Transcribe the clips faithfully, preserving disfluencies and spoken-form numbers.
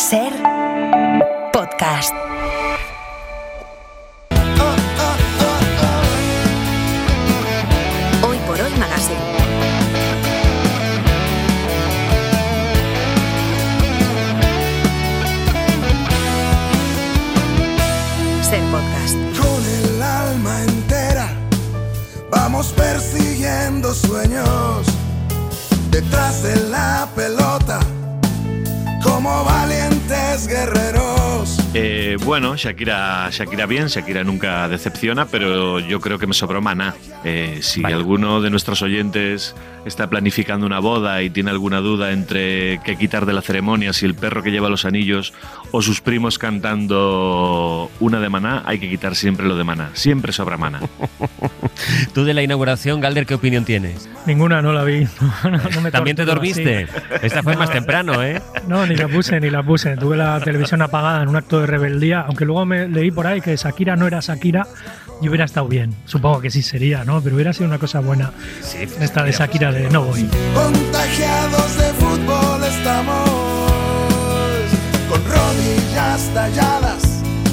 Ser Podcast. Hoy por hoy Magazine. Ser Podcast. Con el alma entera vamos persiguiendo sueños detrás de la pelota como valientes guerreros. Eh, bueno, Shakira, Shakira bien, Shakira nunca decepciona, pero yo creo que me sobró Maná. Eh, si vale. alguno de nuestros oyentes está planificando una boda y tiene alguna duda entre qué quitar de la ceremonia, si el perro que lleva los anillos o sus primos cantando una de Maná, hay que quitar siempre lo de Maná. Siempre sobra Maná. Tú de la inauguración, Galder, ¿qué opinión tienes? Ninguna, no la vi. No, no me ¿También te dormiste? Así. Esta fue no, más temprano, ¿eh? No, ni la puse, ni la puse. Tuve la televisión apagada en un acto de rebeldía, aunque luego me leí por ahí que Shakira no era Shakira y hubiera estado bien. Supongo que sí sería, ¿no? Pero hubiera sido una cosa buena. Sí, esta de Shakira de no voy. Contagiados de fútbol estamos, con rodillas talladas.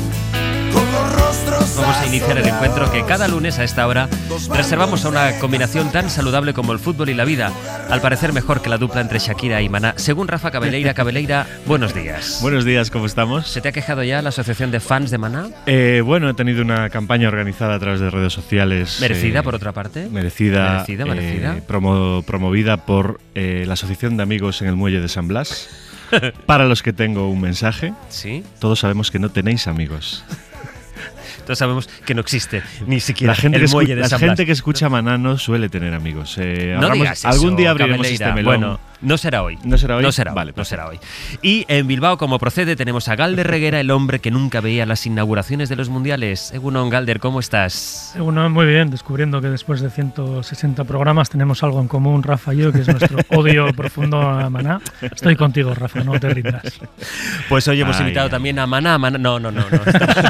Vamos a iniciar el encuentro que cada lunes a esta hora reservamos a una combinación tan saludable como el fútbol y la vida. Al parecer mejor que la dupla entre Shakira y Maná. Según Rafa Cabeleira, Cabeleira, buenos días. Buenos días, ¿cómo estamos? ¿Se te ha quejado ya la asociación de fans de Maná? Eh, bueno, he tenido una campaña organizada a través de redes sociales. ¿Merecida, eh, por otra parte? Merecida. Merecida, merecida. Eh, promo, promovida por eh, la Asociación de Amigos en el Muelle de San Blas. Para los que tengo un mensaje. ¿Sí? Todos sabemos que no tenéis amigos. Todos sabemos que no existe ni siquiera la gente el muelle escu- de San La gente Blas. que escucha Maná no suele tener amigos. Eh, no digas eso, algún día abriremos Cabeleira. este melón. Bueno, no será hoy. ¿No será hoy? No será hoy. Vale, no será hoy. Y en Bilbao, como procede, tenemos a Galder Reguera, el hombre que nunca veía las inauguraciones de los mundiales. Egunon, Galder, ¿cómo estás? Egunon, muy bien, descubriendo que después de ciento sesenta programas tenemos algo en común, Rafa y yo, que es nuestro odio profundo a Maná. Estoy contigo, Rafa, no te rindas. Pues hoy hemos Ay, invitado ay. también a Maná. Maná. No, no, no. no.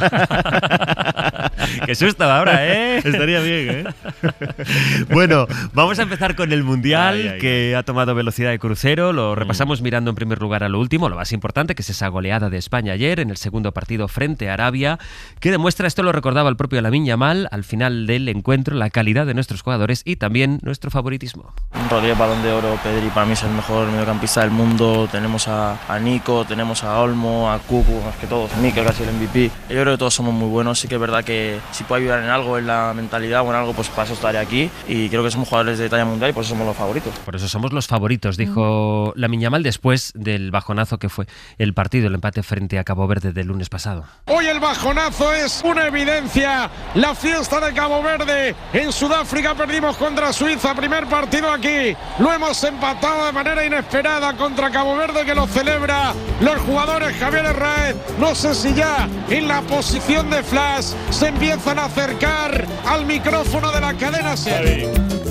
Qué susto ahora, ¿eh? Estaría bien, ¿eh? Bueno, vamos a empezar con el Mundial, Ay, ay, que ha tomado velocidad de crucero. Lo repasamos mm. mirando en primer lugar a lo último, lo más importante, que es esa goleada de España ayer en el segundo partido frente a Arabia, que demuestra, esto lo recordaba el propio Lamine Yamal, al final del encuentro, la calidad de nuestros jugadores y también nuestro favoritismo. Rodríguez, Balón de Oro, Pedri para mí es el mejor mediocampista del mundo. Tenemos a, a Nico, tenemos a Olmo, a Cucu, más que todos, Mikel casi el M V P. Yo creo que todos somos muy buenos, sí que es verdad que si puedo ayudar en algo, en la mentalidad o en algo, pues para eso estaré aquí, y creo que somos jugadores de talla mundial y por eso somos los favoritos. Por eso somos los favoritos, dijo Lamine Yamal después del bajonazo que fue el partido, el empate frente a Cabo Verde del lunes pasado. Hoy el bajonazo es una evidencia, la fiesta de Cabo Verde. En Sudáfrica perdimos contra Suiza, primer partido aquí, lo hemos empatado de manera inesperada contra Cabo Verde, que lo celebra los jugadores. Javier Herráez, no sé si ya en la posición de flash se empiezan a acercar al micrófono de la cadena SER.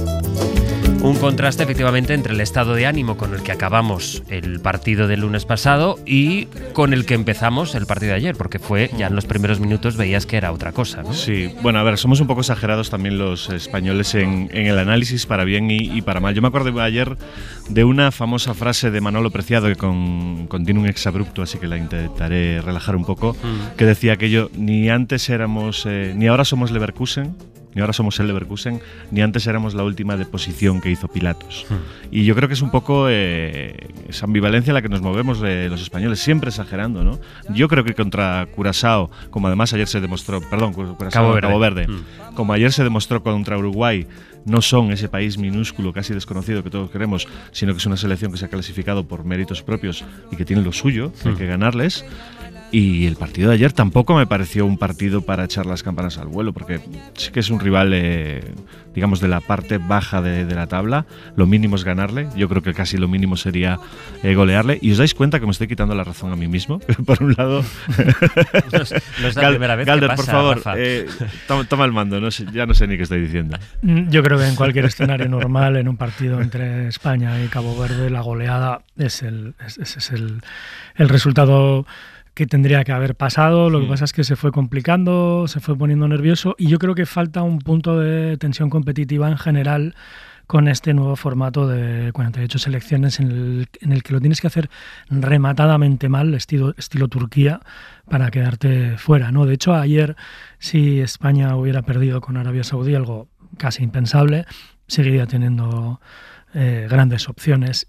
Un contraste efectivamente entre el estado de ánimo con el que acabamos el partido del lunes pasado y con el que empezamos el partido de ayer, porque fue ya en los primeros minutos veías que era otra cosa, ¿no? Sí, bueno, a ver, somos un poco exagerados también los españoles en, en el análisis, para bien y, y para mal. Yo me acuerdo ayer de una famosa frase de Manolo Preciado, que con, contiene un exabrupto, así que la intentaré relajar un poco, mm. que decía aquello: ni antes éramos, eh, ni ahora somos Leverkusen, ni ahora somos el Leverkusen, ni antes éramos la última deposición que hizo Pilatos. Hmm. Y yo creo que es un poco eh, esa ambivalencia en la que nos movemos eh, los españoles, siempre exagerando, ¿no? Yo creo que contra Curazao, como además ayer se demostró, perdón, Curazao, Cabo Verde, Cabo Verde hmm. como ayer se demostró contra Uruguay, no son ese país minúsculo, casi desconocido que todos queremos, sino que es una selección que se ha clasificado por méritos propios y que tiene lo suyo, hmm. hay que ganarles. Y el partido de ayer tampoco me pareció un partido para echar las campanas al vuelo, porque sí que es un rival, eh, digamos, de la parte baja de, de la tabla. Lo mínimo es ganarle. Yo creo que casi lo mínimo sería eh, golearle. Y os dais cuenta que me estoy quitando la razón a mí mismo. Por un lado, no es, no es la Gal, primera vez Galder, que pasa, por favor, Rafa. eh, toma, toma el mando. No sé, ya no sé ni qué estoy diciendo. Yo creo que en cualquier escenario normal, en un partido entre España y Cabo Verde, la goleada es el, es, es, es el, el resultado que tendría que haber pasado. Lo que pasa es que se fue complicando, se fue poniendo nervioso, y yo creo que falta un punto de tensión competitiva en general con este nuevo formato de cuarenta y ocho selecciones en el, en el que lo tienes que hacer rematadamente mal, estilo, estilo Turquía, para quedarte fuera, ¿no? De hecho, ayer, si España hubiera perdido con Arabia Saudí, algo casi impensable, seguiría teniendo eh, grandes opciones.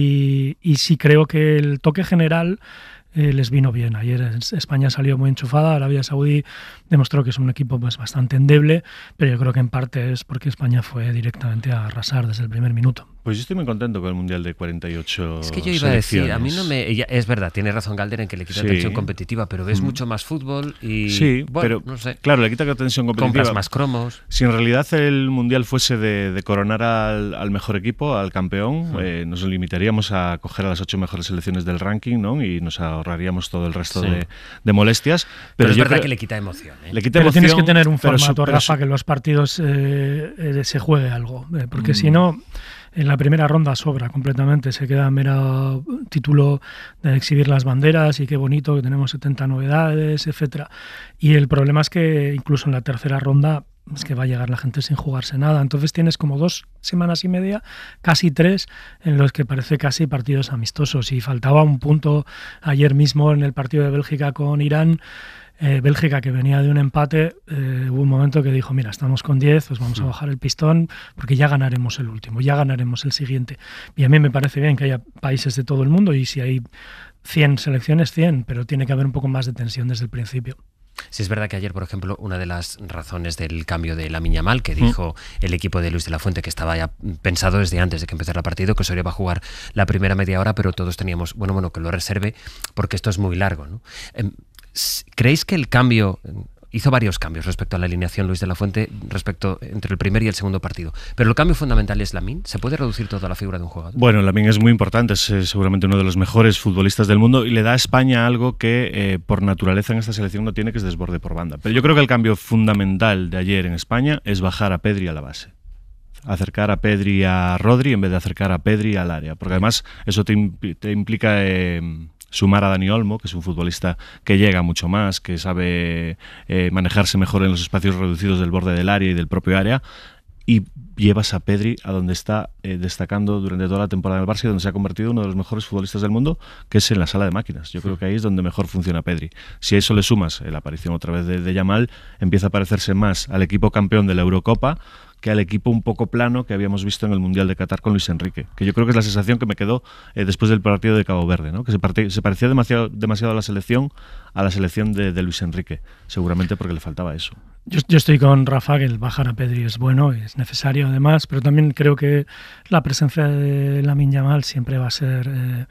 Y, y sí creo que el toque general eh, les vino bien. Ayer España salió muy enchufada, Arabia Saudí demostró que es un equipo pues bastante endeble, pero yo creo que en parte es porque España fue directamente a arrasar desde el primer minuto. Pues yo estoy muy contento con el Mundial de cuarenta y ocho Es que yo iba a decir, a mí no me... Ya, es verdad, tiene razón Galder en que le quita sí. tensión competitiva, pero ves mm. mucho más fútbol y... Sí, bueno, pero no sé. Claro, le quita tensión competitiva. Compras más cromos. Si en realidad el Mundial fuese de, de coronar al, al mejor equipo, al campeón, mm. eh, nos limitaríamos a coger a las ocho mejores selecciones del ranking, ¿no? Y nos ahorraríamos todo el resto sí. de, de molestias. Pero, pero es yo verdad creo, que le quita emoción. ¿eh? Le quita pero emoción, tienes que tener un formato, pero, pero, Rafa, que en los partidos eh, eh, se juegue algo. Eh, porque mm. si no... En la primera ronda sobra completamente, se queda mero título de exhibir las banderas y qué bonito que tenemos setenta novedades, etcétera. Y el problema es que incluso en la tercera ronda es que va a llegar la gente sin jugarse nada. Entonces tienes como dos semanas y media, casi tres, en los que parece casi partidos amistosos. Y faltaba un punto ayer mismo en el partido de Bélgica con Irán. Eh, Bélgica, que venía de un empate, eh, hubo un momento que dijo, mira, estamos con diez, pues vamos a bajar el pistón porque ya ganaremos el último, ya ganaremos el siguiente. Y a mí me parece bien que haya países de todo el mundo y si hay cien selecciones, cien, pero tiene que haber un poco más de tensión desde el principio. Sí, es verdad que ayer, por ejemplo, una de las razones del cambio de Lamine Yamal, que dijo mm. el equipo de Luis de la Fuente que estaba ya pensado desde antes de que empezara el partido, que Osorio va a jugar la primera media hora, pero todos teníamos, bueno, bueno, que lo reserve porque esto es muy largo, ¿no? Eh, ¿Creéis que el cambio... Hizo varios cambios respecto a la alineación Luis de la Fuente respecto entre el primer y el segundo partido. Pero el cambio fundamental es Lamine. ¿Se puede reducir toda la figura de un jugador? Bueno, Lamine es muy importante, es eh, seguramente uno de los mejores futbolistas del mundo y le da a España algo que eh, por naturaleza en esta selección no tiene, que es desborde por banda. Pero yo creo que el cambio fundamental de ayer en España es bajar a Pedri a la base. Acercar a Pedri a Rodri en vez de acercar a Pedri al área. Porque además eso te, impl- te implica... Eh, sumar a Dani Olmo, que es un futbolista que llega mucho más, que sabe eh, manejarse mejor en los espacios reducidos del borde del área y del propio área, y llevas a Pedri a donde está eh, destacando durante toda la temporada en el Barça y donde se ha convertido en uno de los mejores futbolistas del mundo, que es en la sala de máquinas. Yo creo que ahí es donde mejor funciona Pedri. Si a eso le sumas eh, la aparición otra vez de, de Yamal, empieza a parecerse más al equipo campeón de la Eurocopa que al equipo un poco plano que habíamos visto en el Mundial de Qatar con Luis Enrique, que yo creo que es la sensación que me quedó eh, después del partido de Cabo Verde, ¿no? Que se, part- se parecía demasiado, demasiado a la selección a la selección de, de Luis Enrique, seguramente porque le faltaba eso. Yo, yo estoy con Rafa, que el bajar a Pedri es bueno y es necesario además, pero también creo que la presencia de Lamine Yamal siempre va a ser eh,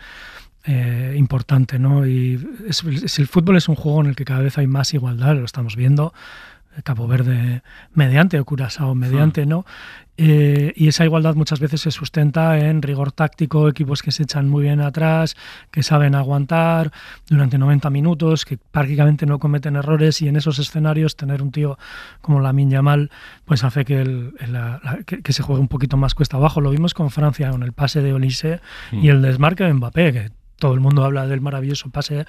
eh, importante, ¿no? Y es, es, el fútbol es un juego en el que cada vez hay más igualdad, lo estamos viendo. Cabo Verde mediante o Curazao mediante, ¿no? Eh, y esa igualdad muchas veces se sustenta en rigor táctico, equipos que se echan muy bien atrás, que saben aguantar durante noventa minutos, que prácticamente no cometen errores, y en esos escenarios tener un tío como Lamine Yamal pues hace que, el, el, la, la, que, que se juegue un poquito más cuesta abajo. Lo vimos con Francia con el pase de Olise mm. y el desmarque de Mbappé, que todo el mundo habla del maravilloso pase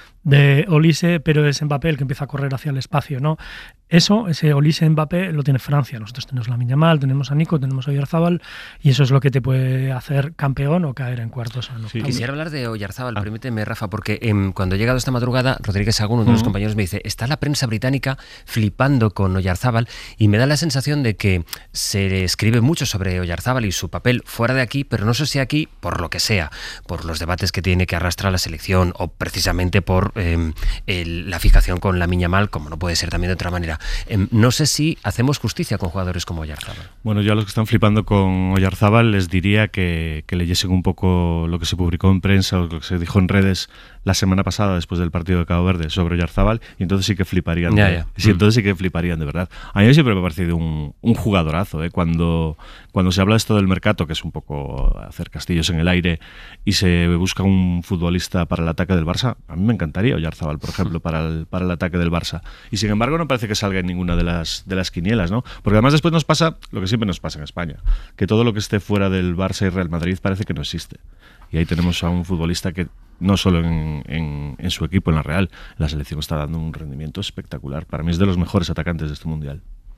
de Olise, pero es Mbappé el que empieza a correr hacia el espacio, ¿no? Eso, ese Olise Mbappé, lo tiene Francia. Nosotros tenemos Lamine Yamal, tenemos a Nico, tenemos a Oyarzábal, y eso es lo que te puede hacer campeón o caer en cuartos. No sí. Quisiera hablar de Oyarzábal, ah. permíteme, Rafa, porque eh, cuando he llegado esta madrugada, Rodríguez Sagún, uno de los uh-huh. compañeros, me dice, está la prensa británica flipando con Oyarzábal, y me da la sensación de que se escribe mucho sobre Oyarzábal y su papel fuera de aquí, pero no sé si aquí, por lo que sea, por los debates que tiene que arrastrar la selección, o precisamente por eh, el, la fijación con Lamine Yamal, como no puede ser también de otra manera. Eh, no sé si hacemos justicia con jugadores como Oyarzábal. Bueno, yo a los que están flipando con Oyarzábal les diría que, que leyesen un poco lo que se publicó en prensa o lo que se dijo en redes la semana pasada después del partido de Cabo Verde sobre Oyarzábal, y entonces sí que fliparían. Ya, de, ya. Sí, entonces sí que fliparían de verdad. A mí siempre me ha parecido un, un jugadorazo, ¿eh? Cuando, cuando se habla esto del mercado, que es un poco hacer castillos en el aire, y se busca un futbolista para el ataque del Barça, a mí me encantaría Oyarzábal, por ejemplo, para el, para el ataque del Barça. Y sin embargo no parece que salga en ninguna de las, de las quinielas, ¿no? Porque además después nos pasa lo que siempre nos pasa en España, que todo lo que esté fuera del Barça y Real Madrid parece que no existe. Y ahí tenemos a un futbolista que no solo en, en, en su equipo, en la Real, la selección está dando un rendimiento espectacular. Para mí es de los mejores atacantes de este Mundial.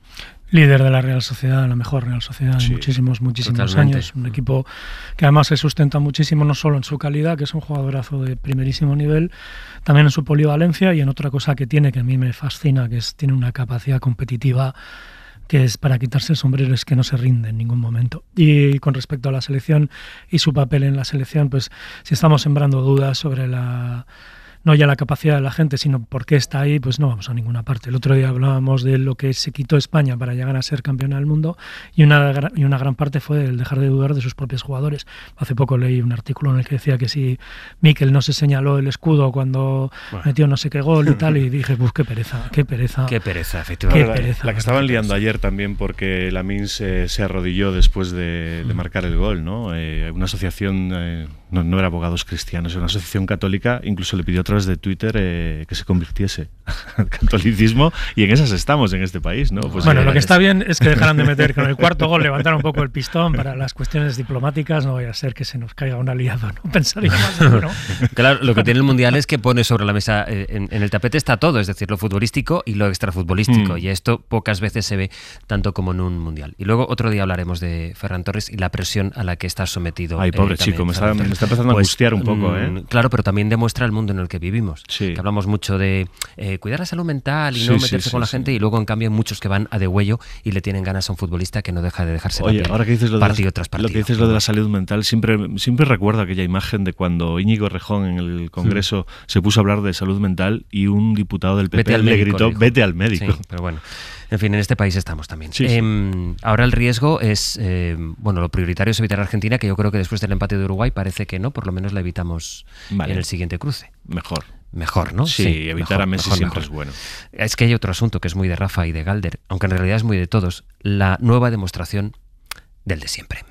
Líder de la Real Sociedad, la mejor Real Sociedad de Sí, muchísimos, muchísimos totalmente. años. Un equipo que además se sustenta muchísimo, no solo en su calidad, que es un jugadorazo de primerísimo nivel, también en su polivalencia y en otra cosa que tiene, que a mí me fascina, que es tiene una capacidad competitiva que es para quitarse el sombrero, es que no se rinde en ningún momento. Y con respecto a la selección y su papel en la selección, pues si estamos sembrando dudas sobre la... no ya la capacidad de la gente, sino por qué está ahí, pues no vamos a ninguna parte. El otro día hablábamos de lo que se quitó España para llegar a ser campeona del mundo y una, gra- y una gran parte fue el dejar de dudar de sus propios jugadores. Hace poco leí un artículo en el que decía que si Mikel no se señaló el escudo cuando Bueno. metió no sé qué gol y tal, y dije, pues qué pereza, qué pereza. Qué pereza, Qué efectivamente. la, pereza, la que verdad, estaban qué liando pereza. ayer también porque Lamine se, se arrodilló después de, de marcar el gol, ¿no? Eh, una asociación, eh, no, no era Abogados Cristianos, era una asociación católica, incluso le pidió a través de Twitter eh, que se convirtiese al catolicismo, y en esas estamos en este país, ¿no? Pues, Bueno, eh, lo que está bien es que dejaran de meter con el cuarto gol, levantar un poco el pistón para las cuestiones diplomáticas, no vaya a ser que se nos caiga un aliado, ¿no? Pensaría más en uno. Claro, lo que tiene el Mundial es que pone sobre la mesa, eh, en, en el tapete está todo, es decir, lo futbolístico y lo extrafutbolístico, Mm. y esto pocas veces se ve tanto como en un Mundial. Y luego otro día hablaremos de Ferran Torres y la presión a la que está sometido. Ay, pobre eh, también chico, me está, Ferran me Torres. está empezando a Pues, angustiar un poco, mm, ¿eh? Claro, pero también demuestra el mundo en el que vivimos. Sí. Que hablamos mucho de eh, cuidar la salud mental y Sí, no sí, meterse sí, con la sí. gente, y luego en cambio hay muchos que van a degüello y le tienen ganas a un futbolista que no deja de dejarse Oye, batir ahora que dices lo de, partido la, tras partido. lo que dices lo de la salud mental, siempre, siempre recuerdo aquella imagen de cuando Íñigo Rejón en el Congreso se puso a hablar de salud mental y un diputado del P P Vete al le médico, gritó, le dijo. vete al médico. Sí, pero bueno, en fin, en este país estamos también. Sí, sí. Eh, ahora el riesgo es, eh, bueno, lo prioritario es evitar a Argentina, que yo creo que después del empate de Uruguay parece que no, por lo menos la evitamos Vale. en el siguiente cruce. Mejor. Mejor, ¿no? Sí, evitar mejor, a Messi mejor, siempre mejor. es bueno. Es que hay otro asunto que es muy de Rafa y de Galder, aunque en realidad es muy de todos, la nueva demostración del de siempre.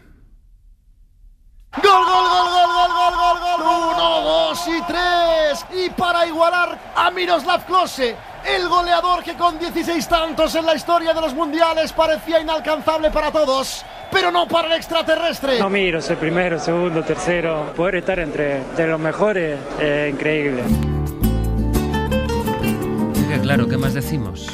Gol, gol, gol, gol, gol, gol, gol, gol. Uno, dos y tres. Y para igualar a Miroslav Klose, el goleador que con dieciséis tantos en la historia de los mundiales parecía inalcanzable para todos, pero no para el extraterrestre. No miro, soy primero, segundo, tercero. Poder estar entre, entre los mejores, eh, increíble. Eh, Claro, ¿qué más decimos?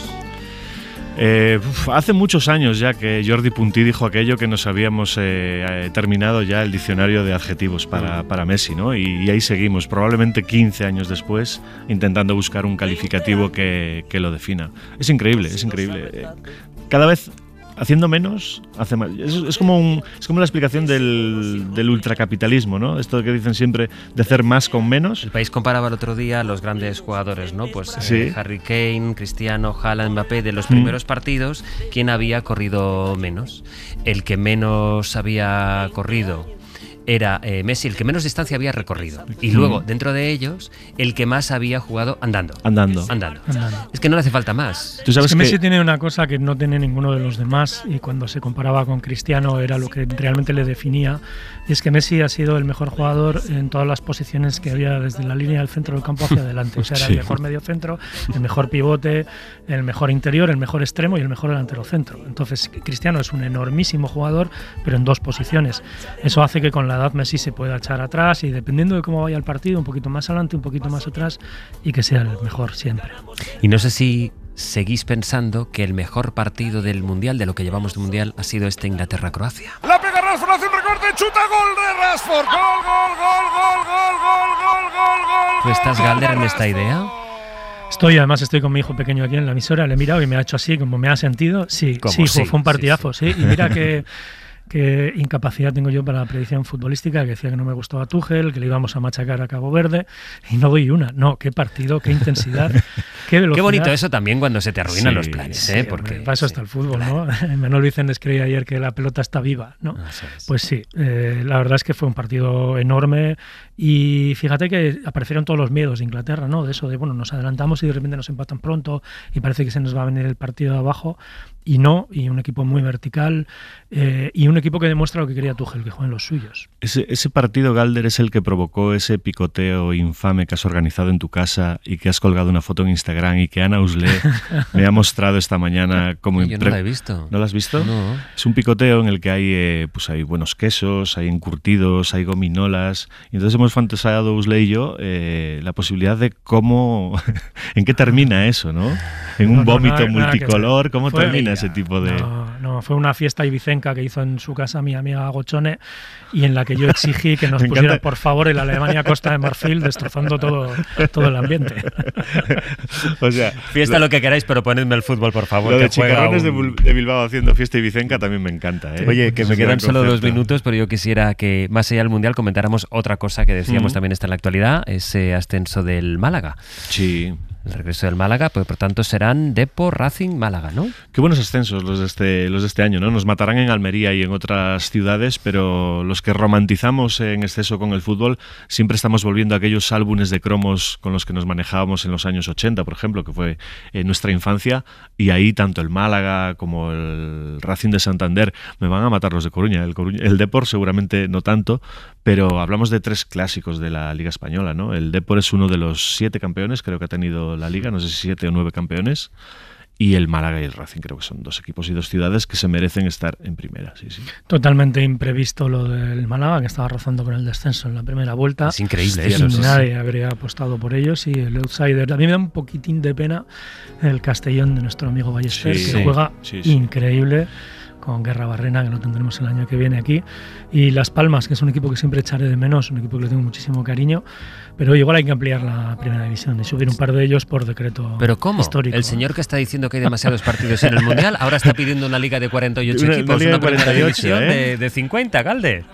Eh, uf, hace muchos años ya que Jordi Puntí dijo aquello que nos habíamos eh, eh, terminado ya el diccionario de adjetivos para, para Messi, ¿no? Y, y ahí seguimos, probablemente quince años después, intentando buscar un calificativo que, que lo defina. Es increíble, es increíble. Eh, cada vez haciendo menos, hace más. Es, es, como, un, es como la explicación del, del ultracapitalismo, ¿no? Esto que dicen siempre de hacer más con menos. El país comparaba el otro día los grandes jugadores, ¿no? Pues Sí. eh, Harry Kane, Cristiano, Haaland, Mbappé, de los primeros partidos, ¿quién había corrido menos? El que menos había corrido era eh, Messi, el que menos distancia había recorrido. Y luego, dentro de ellos, el que más había jugado andando. Andando. Andando. Andando. Es que no le hace falta más. Tú sabes Es que que Messi tiene una cosa que no tiene ninguno de los demás, y cuando se comparaba con Cristiano era lo que realmente le definía, y es que Messi ha sido el mejor jugador en todas las posiciones que había desde la línea del centro del campo hacia adelante. O sea, era Sí. el mejor mediocentro, el mejor pivote, el mejor interior, el mejor extremo y el mejor delantero centro. Entonces, Cristiano es un enormísimo jugador, pero en dos posiciones. Eso hace que con la edad Messi se pueda echar atrás y, dependiendo de cómo vaya el partido, un poquito más adelante, un poquito más atrás, y que sea el mejor siempre. Y no sé si seguís pensando que el mejor partido del Mundial, de lo que llevamos de Mundial, ha sido este Inglaterra-Croacia. La pega Rashford, hace un recorte, chuta, gol de Rashford. Gol, gol, gol, gol, gol, gol, gol, gol, gol. ¿Tú estás, Galder, en esta idea? Estoy, además estoy con mi hijo pequeño aquí en la emisora, le he mirado y me ha hecho así, como me ha sentido. Sí, Como sí, sí, fue un partidazo, sí, sí. Y mira que, qué incapacidad tengo yo para la predicción futbolística, que decía que no me gustaba Tuchel, que le íbamos a machacar a Cabo Verde, y no doy una. No, qué partido, qué intensidad, qué velocidad. Qué bonito eso también cuando se te arruinan Sí, los planes, Sí, ¿eh? hombre, Porque para eso está el fútbol, ¿no? Manuel Vicente creía ayer que la pelota está viva, ¿no? Eso es. Pues sí, eh, la verdad es que fue un partido enorme, y fíjate que aparecieron todos los miedos de Inglaterra, ¿no? De eso de, bueno, nos adelantamos y de repente nos empatan pronto y parece que se nos va a venir el partido de abajo, y no, y un equipo muy vertical, eh, y un equipo que demuestra lo que quería Tuchel, que jueguen los suyos. Ese, ese partido, Galder, es el que provocó ese picoteo infame que has organizado en tu casa y que has colgado una foto en Instagram Instagram y que Ana Uslé me ha mostrado esta mañana como Yo no la he visto. ¿No la has visto? No. Es un picoteo en el que hay, eh, pues hay buenos quesos, hay encurtidos, hay gominolas. Y entonces hemos fantaseado, Uslé y yo, eh, la posibilidad de cómo, en qué termina eso, ¿no? En un No, no, vómito nada- nada que multicolor, ver. ¿cómo Fue termina ella. ese tipo de...? No, no, fue una fiesta ibicenca que hizo en su casa mi amiga Gochone y en la que yo exigí que nos Me pusiera, encanta. por favor, el Alemania-Costa de Marfil, destrozando todo, todo el ambiente. O sea, Fiesta lo que queráis, pero ponedme el fútbol, por favor. lo de que juega Chicarrones de, un- Bul- de Bilbao haciendo fiesta ibicenca también me encanta. ¿eh? Oye, que Ese me es quedan un solo dos concepto. minutos, pero yo quisiera que, más allá del Mundial, comentáramos otra cosa que decíamos Mm. también está en la actualidad, ese ascenso del Málaga. Sí. El regreso del Málaga, pues por tanto serán Depor, Racing, Málaga, ¿no? Qué buenos ascensos los de este, los de este año, ¿no? Nos matarán en Almería y en otras ciudades, pero los que romantizamos en exceso con el fútbol siempre estamos volviendo a aquellos álbumes de cromos con los que nos manejábamos en los años ochenta, por ejemplo, que fue eh, nuestra infancia, y ahí tanto el Málaga como el Racing de Santander me van a matar los de Coruña. El, Coruña, el Depor seguramente no tanto, pero hablamos de tres clásicos de la Liga Española, ¿no? El Depor es uno de los siete campeones, creo que ha tenido la Liga, no sé si siete o nueve campeones, y el Málaga y el Racing creo que son dos equipos y dos ciudades que se merecen estar en primera. Sí, sí. Totalmente imprevisto lo del Málaga, que estaba rozando con el descenso en la primera vuelta. Es increíble Y eso. sí, sí. nadie habría apostado por ellos, y el outsider. A mí me da un poquitín de pena el Castellón de nuestro amigo Ballester, Sí, que sí, juega sí, sí. increíble, con Guerra Barrena, que lo tendremos el año que viene aquí, y Las Palmas, que es un equipo que siempre echaré de menos, un equipo que le tengo muchísimo cariño, pero igual hay que ampliar la primera división y subir un par de ellos por decreto ¿Pero cómo? histórico. El señor que está diciendo que hay demasiados partidos en el Mundial ahora está pidiendo una liga de cuarenta y ocho Una- una equipos, liga una, de primera cuarenta y ocho, división ¿eh? de, de cincuenta, Galde.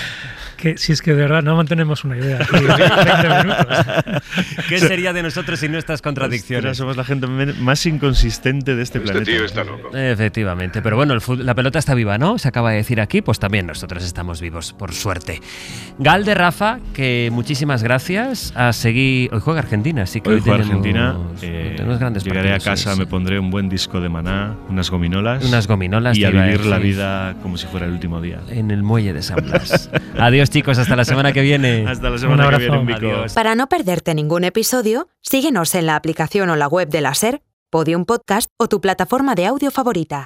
Que, si es que de verdad no mantenemos una idea. aquí, veinte minutos. ¿Qué sería de nosotros sin nuestras Ostras, contradicciones? somos la gente men- más inconsistente de este, Este planeta. tío está loco. Efectivamente, pero bueno, el fut- la pelota está viva, ¿no? Se acaba de decir aquí, pues también nosotros estamos vivos, por suerte. Galde, Rafa, que muchísimas gracias. A seguir. Hoy juega Argentina, así que Hoy hoy, juega tenemos, Argentina, hoy eh, tenemos grandes llegaré a partidos, casa, sí, me sí. pondré un buen disco de Maná, unas gominolas, Unas gominolas, y te a iba a vivir la decir. vida como si fuera el último día. En el muelle de San Blas. Adiós, chicos, hasta la semana que viene. Hasta la semana Un que abrazo. viene, Vico. Adiós. Para no perderte ningún episodio, síguenos en la aplicación o la web de la SER, Podium Podcast o tu plataforma de audio favorita.